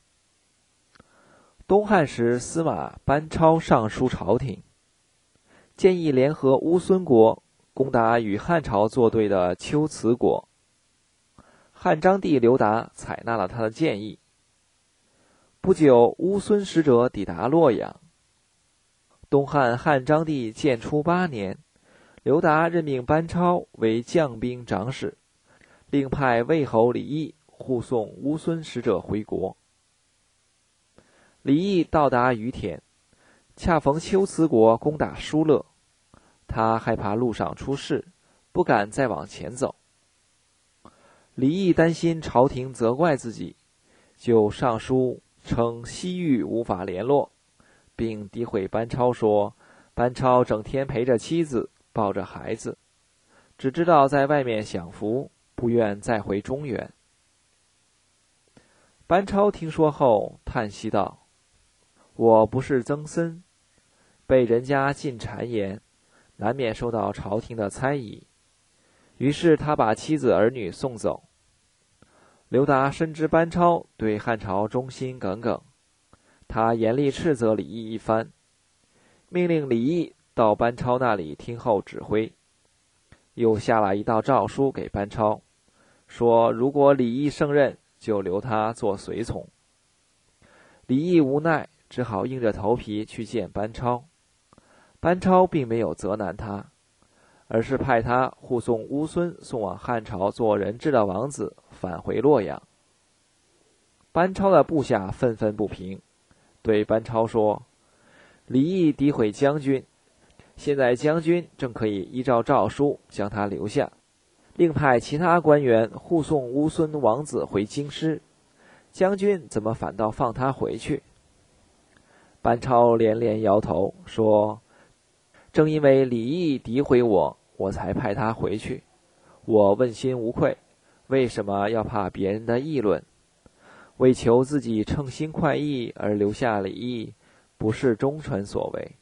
东汉时，司马班超上书朝廷，建议联合乌孙国攻打与汉朝作对的龟兹国。汉章帝刘达采纳了他的建议。不久，乌孙使者抵达洛阳。东汉汉章帝建初八年，刘达任命班超为将兵长史，另派魏侯李毅护送乌孙使者回国。李毅到达于田，恰逢龟兹国攻打疏勒，他害怕路上出事，不敢再往前走。李毅担心朝廷责怪自己，就上书称西域无法联络，并诋毁班超说，班超整天陪着妻子，抱着孩子，只知道在外面享福，不愿再回中原。班超听说后叹息道，我不是曾参，被人家进谗言，难免受到朝廷的猜疑。于是他把妻子儿女送走。刘达深知班超对汉朝忠心耿耿，他严厉斥责李毅一番，命令李毅到班超那里听候指挥，又下了一道诏书给班超，说如果李毅胜任，就留他做随从。李毅无奈，只好硬着头皮去见班超。班超并没有责难他，而是派他护送乌孙送往汉朝做人质的王子返回洛阳。班超的部下愤愤不平，对班超说，李毅诋毁将军，现在将军正可以依照诏书将他留下，另派其他官员护送乌孙王子回京师，将军怎么反倒放他回去？班超连连摇头说， 正因为李毅诋毁我，我才派他回去。我问心无愧，为什么要怕别人的议论？为求自己称心快意而留下李毅，不是忠臣所为。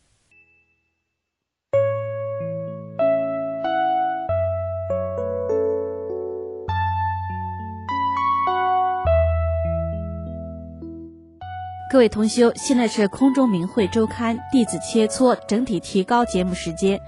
各位同修，现在是空中明慧周刊弟子切磋整体提高节目时间。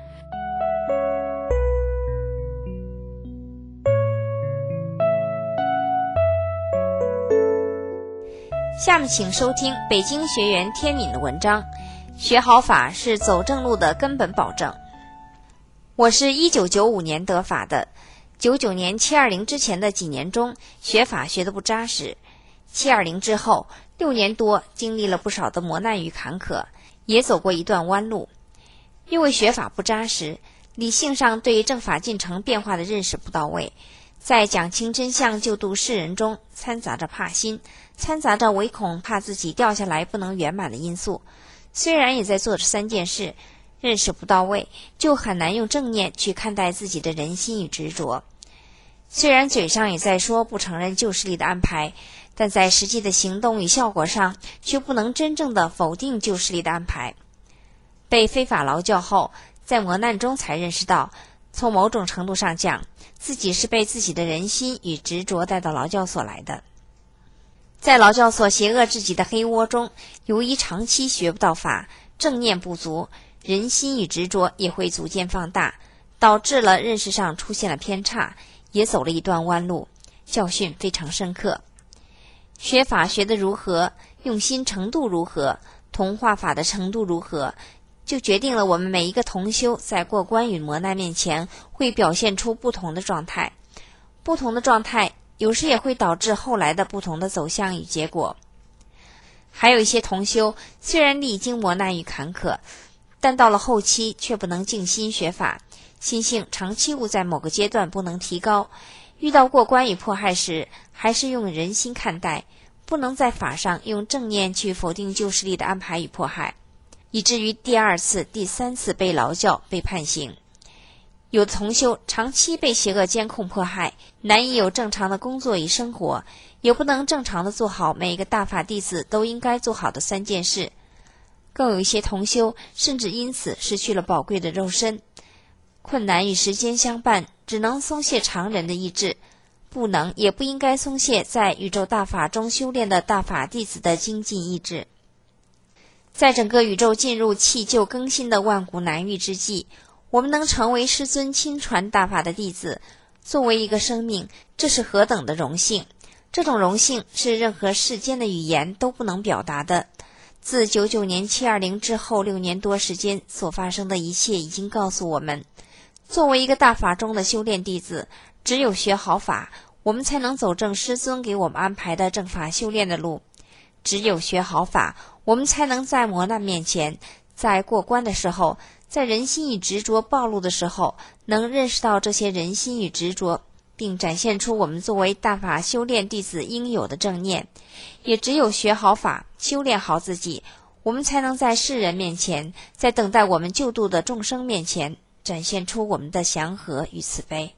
下面请收听北京学员天敏的文章，学好法是走正路的根本保证。我是一九九五年得法的，九九年七二零之前的几年中，学法学得不扎实。七二零之后，六年多经历了不少的磨难与坎坷，也走过一段弯路。因为学法不扎实，理性上对正法进程变化的认识不到位，在讲清真相救度世人中掺杂着怕心，掺杂着唯恐怕自己掉下来不能圆满的因素。虽然也在做这三件事，认识不到位，就很难用正念去看待自己的人心与执着。虽然嘴上也在说不承认旧势力的安排，但在实际的行动与效果上，却不能真正的否定旧势力的安排。被非法劳教后，在磨难中才认识到，从某种程度上讲，自己是被自己的人心与执着带到劳教所来的。在劳教所邪恶至极的黑窝中，由于长期学不到法，正念不足，人心与执着也会逐渐放大，导致了认识上出现了偏差，也走了一段弯路，教训非常深刻。学法学得如何，用心程度如何，同化法的程度如何，就决定了我们每一个同修在过关与磨难面前会表现出不同的状态。不同的状态有时也会导致后来的不同的走向与结果。还有一些同修虽然历经磨难与坎坷，但到了后期却不能静心学法，心性长期误在某个阶段不能提高，遇到过关与迫害时，还是用人心看待，不能在法上用正念去否定旧势力的安排与迫害，以至于第二次、第三次被劳教、被判刑。有的同修长期被邪恶监控迫害，难以有正常的工作与生活，也不能正常的做好每一个大法弟子都应该做好的三件事。更有一些同修甚至因此失去了宝贵的肉身。困难与时间相伴，只能松懈常人的意志，不能也不应该松懈在宇宙大法中修炼的大法弟子的精进意志。在整个宇宙进入弃旧更新的万古难遇之际，我们能成为师尊亲传大法的弟子，作为一个生命，这是何等的荣幸！这种荣幸是任何世间的语言都不能表达的。自九九年七二零之后六年多时间所发生的一切已经告诉我们，作为一个大法中的修炼弟子，只有学好法，我们才能走正师尊给我们安排的正法修炼的路。只有学好法，我们才能在磨难面前，在过关的时候，在人心与执着暴露的时候，能认识到这些人心与执着，并展现出我们作为大法修炼弟子应有的正念。也只有学好法，修炼好自己，我们才能在世人面前，在等待我们救度的众生面前，展现出我们的祥和与慈悲。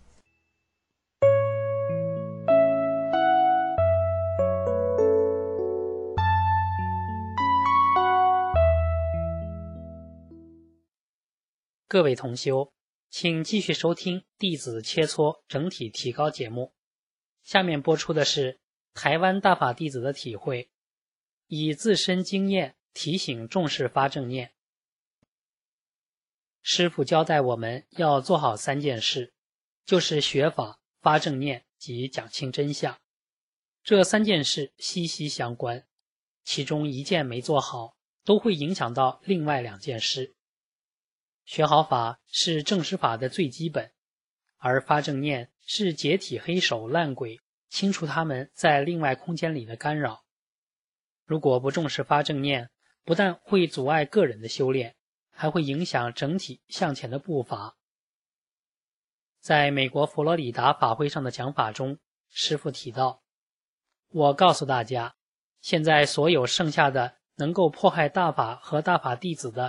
各位同修，请继续收听弟子切磋整体提高节目。下面播出的是台湾大法弟子的体会，以自身经验提醒重视发正念。师父交代我们要做好三件事，就是学法、发正念及讲清真相。这三件事息息相关，其中一件没做好，都会影响到另外两件事。学好法是正实法的最基本，而发正念是解体黑手烂鬼，清除他们在另外空间里的干扰。如果不重视发正念，不但会阻碍个人的修炼，还会影响整体向前的步伐。在美国佛罗里达法会上的讲法中，师父提到，我告诉大家，现在所有剩下的能够迫害大法和大法弟子的，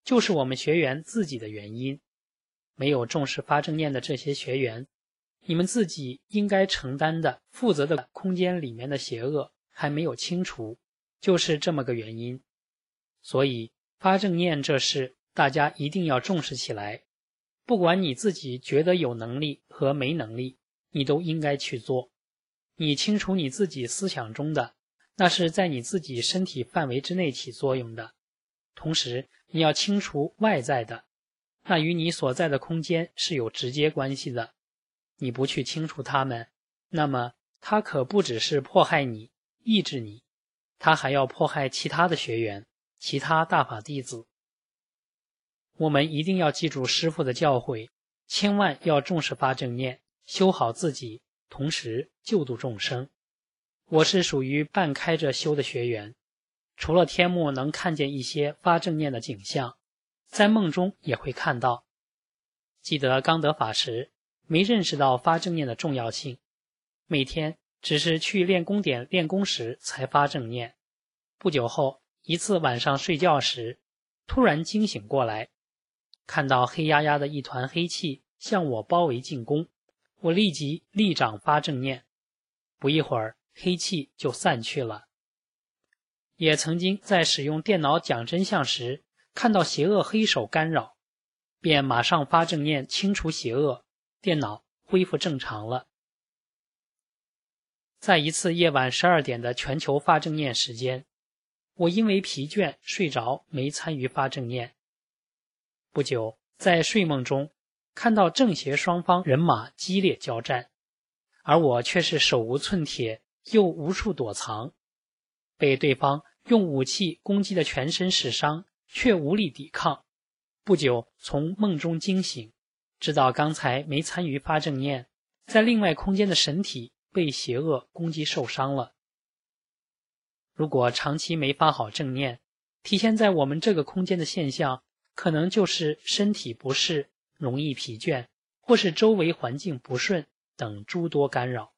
就是我们学员自己的原因。没有重视发正念的这些学员，你们自己应该承担的、负责的空间里面的邪恶还没有清除，就是这么个原因。所以发正念这事大家一定要重视起来，不管你自己觉得有能力和没能力，你都应该去做。你清除你自己思想中的，那是在你自己身体范围之内起作用的，同时你要清除外在的，那与你所在的空间是有直接关系的。你不去清除它们，那么它可不只是迫害你、抑制你，它还要迫害其他的学员、其他大法弟子。我们一定要记住师父的教诲，千万要重视发正念，修好自己，同时救度众生。我是属于半开着修的学员，除了天目能看见一些发正念的景象，在梦中也会看到。记得刚得法时没认识到发正念的重要性，每天只是去练功点练功时才发正念。不久后，一次晚上睡觉时，突然惊醒过来，看到黑压压的一团黑气向我包围进攻，我立即立掌发正念，不一会儿黑气就散去了。也曾经在使用电脑讲真相时，看到邪恶黑手干扰，便马上发正念清除邪恶，电脑恢复正常了。在一次夜晚十二点的全球发正念时间，我因为疲倦睡着，没参与发正念。不久，在睡梦中看到正邪双方人马激烈交战，而我却是手无寸铁，又无处躲藏，被对方用武器攻击的全身是伤，却无力抵抗。不久从梦中惊醒，知道刚才没参与发正念，在另外空间的神体被邪恶攻击受伤了。如果长期没发好正念，体现在我们这个空间的现象，可能就是身体不适、容易疲倦，或是周围环境不顺等诸多干扰。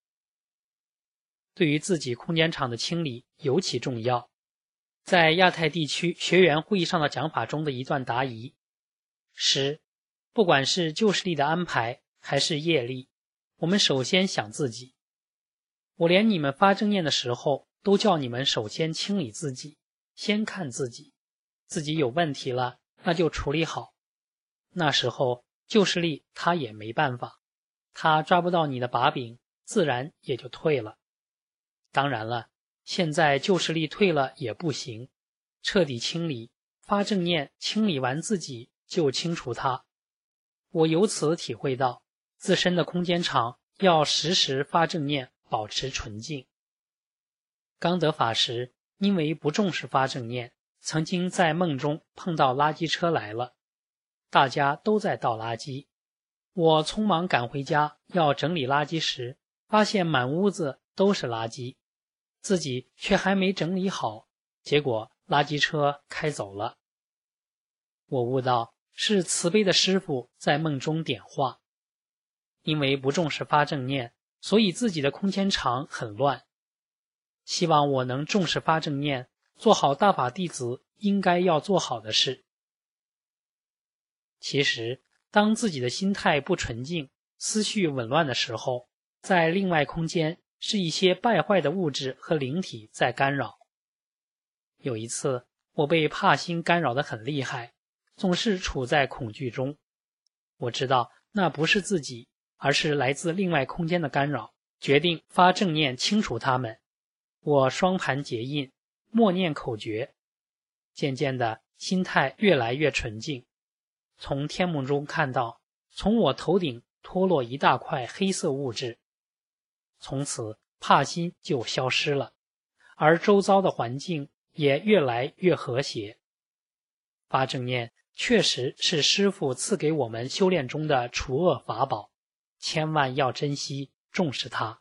对于自己空间场的清理尤其重要。在亚太地区学员会议上的讲法中的一段答疑：十，不管是旧势力的安排还是业力，我们首先想自己。我连你们发正念的时候都叫你们首先清理自己，先看自己，自己有问题了，那就处理好。那时候旧势力他也没办法，他抓不到你的把柄，自然也就退了。当然了，现在旧势力退了也不行，彻底清理，发正念清理完自己就清除它。我由此体会到，自身的空间场要时时发正念，保持纯净。刚得法时，因为不重视发正念，曾经在梦中碰到垃圾车来了，大家都在倒垃圾。我匆忙赶回家要整理垃圾时，发现满屋子都是垃圾，自己却还没整理好，结果垃圾车开走了。我悟到是慈悲的师父在梦中点化，因为不重视发正念，所以自己的空间场很乱。希望我能重视发正念，做好大法弟子应该要做好的事。其实当自己的心态不纯净，思绪紊乱的时候，在另外空间是一些败坏的物质和灵体在干扰。有一次我被怕心干扰得很厉害，总是处在恐惧中。我知道那不是自己，而是来自另外空间的干扰，决定发正念清除它们。我双盘结印，默念口诀，渐渐的心态越来越纯净。从天幕中看到，从我头顶脱落一大块黑色物质，从此怕心就消失了，而周遭的环境也越来越和谐。发正念确实是师父赐给我们修炼中的除恶法宝，千万要珍惜重视它。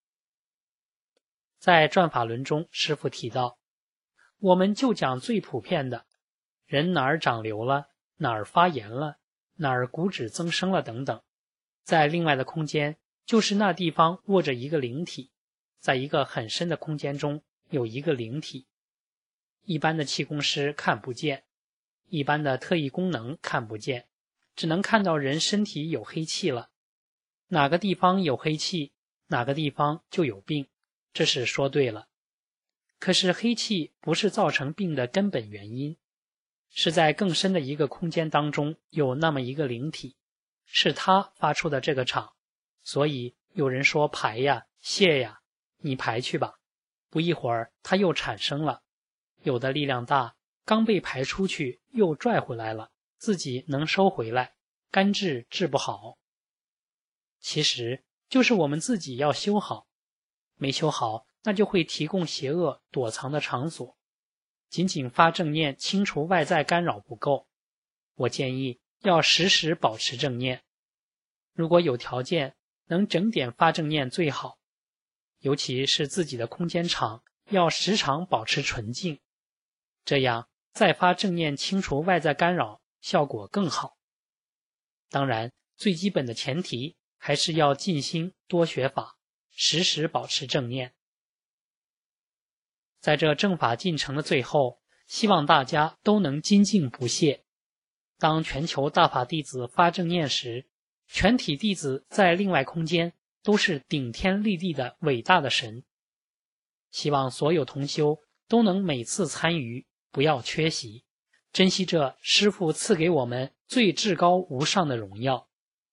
在转法轮中，师父提到，我们就讲最普遍的，人哪儿长瘤了，哪儿发炎了，哪儿骨质增生了等等。在另外的空间，就是那地方卧着一个灵体，在一个很深的空间中有一个灵体，一般的气功师看不见， 一般的特异功能看不见，只能看到人身体有黑气了。哪个地方有黑气，哪个地方就有病，这是说对了。可是黑气不是造成病的根本原因，是在更深的一个空间当中有那么一个灵体，是它发出的这个场，所以有人说排呀泄呀，你排去吧，不一会儿它又产生了，有的力量大，刚被排出去又拽回来了，自己能收回来，肝治治不好。其实就是我们自己要修好，没修好，那就会提供邪恶躲藏的场所。仅仅发正念清除外在干扰不够，我建议要时时保持正念。如果有条件，能整点发正念最好，尤其是自己的空间场要时常保持纯净，这样再发正念清除外在干扰效果更好。当然，最基本的前提还是要静心多学法，时时保持正念。在这正法进程的最后，希望大家都能精进不懈。当全球大法弟子发正念时，全体弟子在另外空间都是顶天立地的伟大的神。希望所有同修都能每次参与，不要缺席，珍惜这师父赐给我们最至高无上的荣耀。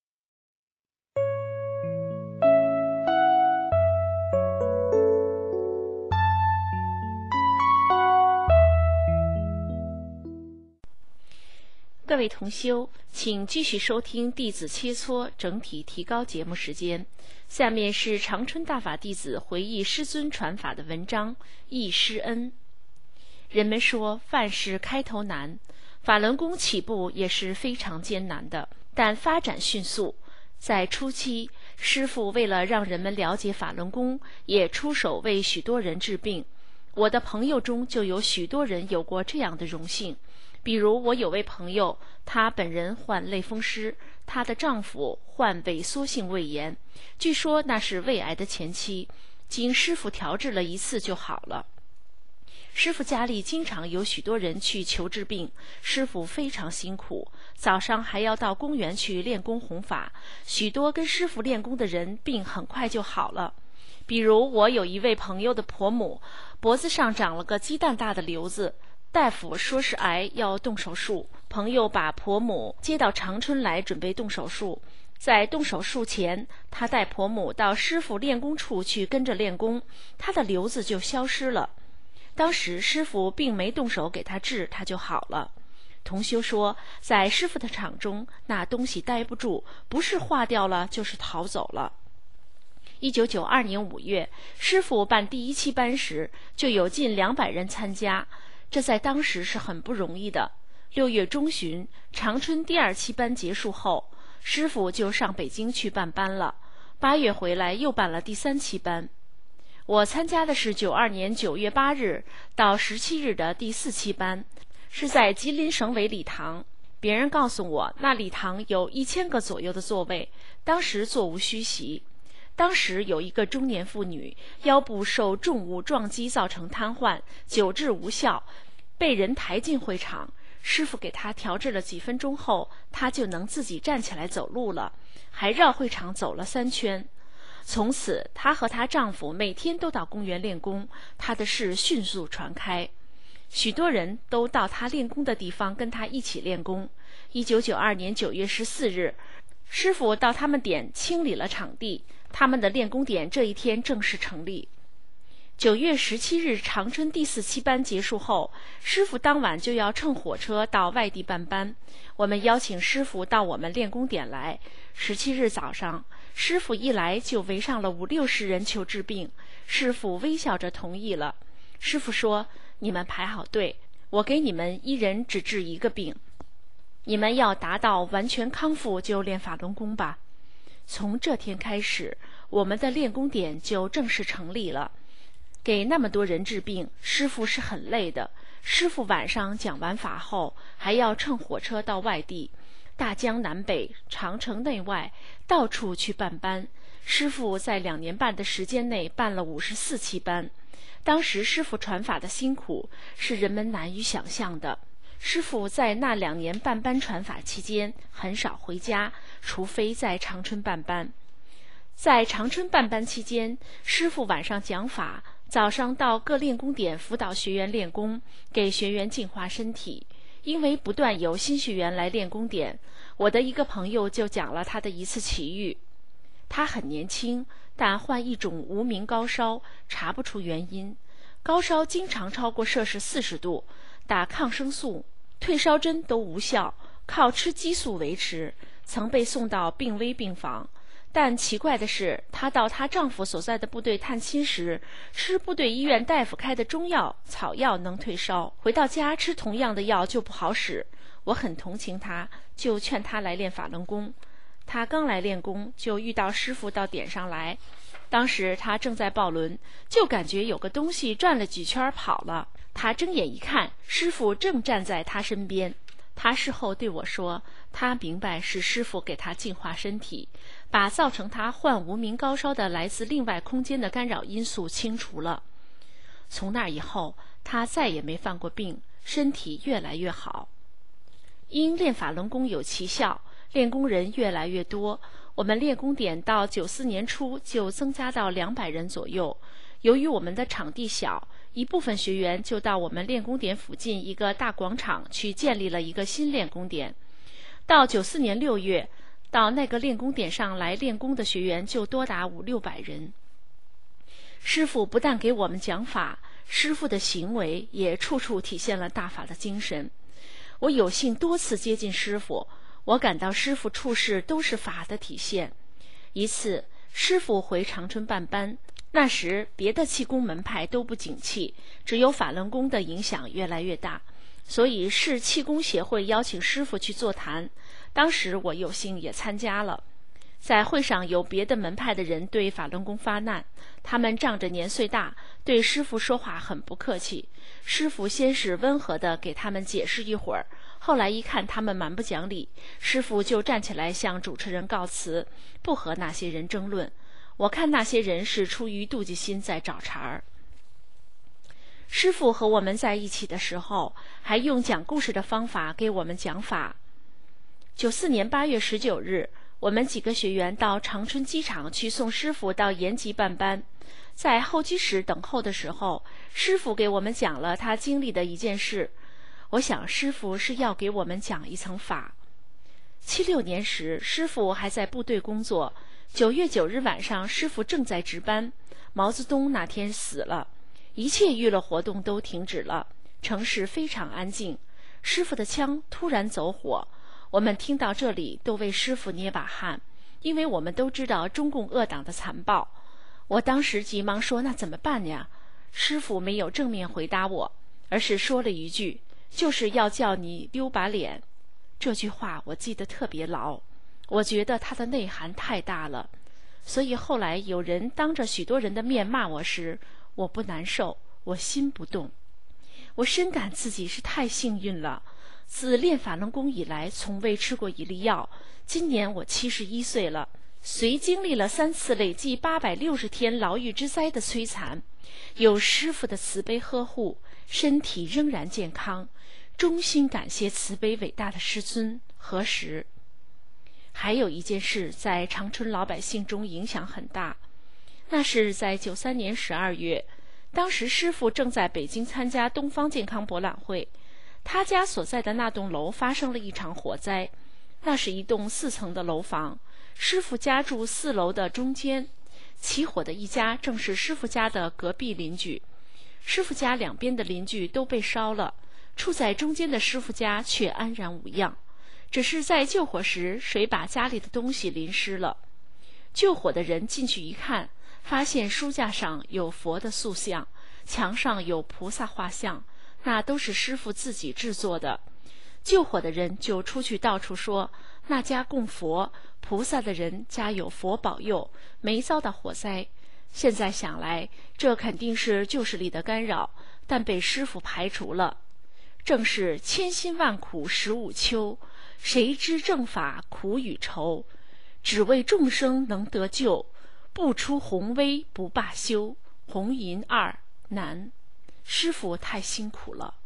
各位同修，请继续收听弟子切磋整体提高节目时间。下面是长春大法弟子回忆师尊传法的文章《忆师恩》。人们说万事开头难，法轮功起步也是非常艰难的，但发展迅速。在初期，师父为了让人们了解法轮功，也出手为许多人治病。我的朋友中就有许多人有过这样的荣幸。比如我有位朋友，她本人患类风湿，她的丈夫患萎缩性胃炎，据说那是胃癌的前期，经师父调治了一次就好了。师父家里经常有许多人去求治病，师父非常辛苦，早上还要到公园去练功弘法，许多跟师父练功的人病很快就好了。比如我有一位朋友的婆母，脖子上长了个鸡蛋大的瘤子，大夫说是癌，要动手术。朋友把婆母接到长春来准备动手术。在动手术前，他带婆母到师父练功处去跟着练功，他的瘤子就消失了。当时师父并没动手给他治，他就好了。同修说，在师父的场中，那东西待不住，不是化掉了就是逃走了。一九九二年五月，师父办第一期班时，就有近两百人参加，这在当时是很不容易的。六月中旬，长春第二期班结束后，师父就上北京去办班了。八月回来又办了第三期班。我参加的是九二年九月八日到十七日的第四期班，是在吉林省委礼堂。别人告诉我，那礼堂有一千个左右的座位，当时座无虚席。当时有一个中年妇女，腰部受重物撞击造成瘫痪，久治无效，被人抬进会场。师父给她调治了几分钟后，她就能自己站起来走路了，还绕会场走了三圈。从此，她和她丈夫每天都到公园练功，她的事迅速传开，许多人都到她练功的地方跟她一起练功。一九九二年九月十四日，师父到他们点清理了场地，他们的练功点这一天正式成立。九月十七日长春第四期班结束后，师父当晚就要乘火车到外地办班，我们邀请师父到我们练功点来。十七日早上，师父一来就围上了五六十人求治病，师父微笑着同意了。师父说，你们排好队，我给你们一人只治一个病，你们要达到完全康复就练法轮功吧。从这天开始，我们的练功点就正式成立了。给那么多人治病，师父是很累的。师父晚上讲完法后，还要乘火车到外地，大江南北、长城内外，到处去办班。师父在两年半的时间内办了五十四期班。当时师父传法的辛苦是人们难以想象的。 师傅在那两年办班传法期间很少回家，除非在长春办班。在长春办班期间，师傅晚上讲法，早上到各练功点辅导学员练功，给学员净化身体。因为不断有新学员来练功点，我的一个朋友就讲了他的一次奇遇。他很年轻，但患一种无名高烧，查不出原因。高烧经常超过摄氏四十度，打抗生素、退烧针都无效，靠吃激素维持，曾被送到病危病房。但奇怪的是，她到她丈夫所在的部队探亲时，吃部队医院大夫开的中药、草药能退烧，回到家吃同样的药就不好使。我很同情她，就劝她来练法轮功。她刚来练功，就遇到师傅到点上来。当时她正在抱轮，就感觉有个东西转了几圈跑了。她睁眼一看，师傅正站在她身边。她事后对我说，她明白是师傅给她净化身体，把造成她患无名高烧的来自另外空间的干扰因素清除了。从那以后，她再也没犯过病，身体越来越好。因练法轮功有奇效，练功人越来越多。我们练功点到九四年初就增加到两百人左右。由于我们的场地小，一部分学员就到我们练功点附近一个大广场去建立了一个新练功点。到九四年六月，到那个练功点上来练功的学员就多达五六百人。师父不但给我们讲法，师父的行为也处处体现了大法的精神。我有幸多次接近师父，我感到师父处事都是法的体现。一次，师父回长春办班，那时别的气功门派都不景气，只有法轮功的影响越来越大，所以市气功协会邀请师父去座谈。当时我有幸也参加了。在会上有别的门派的人对法轮功发难，他们仗着年岁大，对师父说话很不客气。师父先是温和地给他们解释一会儿，后来一看他们蛮不讲理，师父就站起来向主持人告辞，不和那些人争论。我看那些人是出于妒忌心在找茬儿。师父和我们在一起的时候，还用讲故事的方法给我们讲法。九四年八月十九日，我们几个学员到长春机场去送师父到延吉办班。在候机室等候的时候，师父给我们讲了他经历的一件事。我想师父是要给我们讲一层法。七六年时，师父还在部队工作。九月九日晚上，师父正在值班。毛泽东那天死了，一切娱乐活动都停止了，城市非常安静。师父的枪突然走火，我们听到这里都为师父捏把汗，因为我们都知道中共恶党的残暴。我当时急忙说：“那怎么办呀？”师父没有正面回答我，而是说了一句：“就是要叫你丢把脸。”这句话我记得特别牢，我觉得它的内涵太大了，所以后来有人当着许多人的面骂我时，我不难受，我心不动。我深感自己是太幸运了，自练法轮功以来，从未吃过一粒药。今年我七十一岁了，虽经历了三次累计八百六十天牢狱之灾的摧残，有师父的慈悲呵护，身体仍然健康，衷心感谢慈悲伟大的师尊。何时？还有一件事在长春老百姓中影响很大，那是在九三年十二月，当时师父正在北京参加东方健康博览会，他家所在的那栋楼发生了一场火灾。那是一栋四层的楼房，师父家住四楼的中间，起火的一家正是师父家的隔壁邻居。师父家两边的邻居都被烧了，处在中间的师父家却安然无恙，只是在救火时水把家里的东西淋湿了。救火的人进去一看，发现书架上有佛的塑像，墙上有菩萨画像，那都是师父自己制作的。救火的人就出去到处说，那家供佛菩萨的人家有佛保佑，没遭到火灾。现在想来，这肯定是旧势力的干扰，但被师父排除了。正是千辛万苦十五秋，谁知正法苦与愁，只为众生能得救，不出宏威不罢休。红银二难，师父太辛苦了。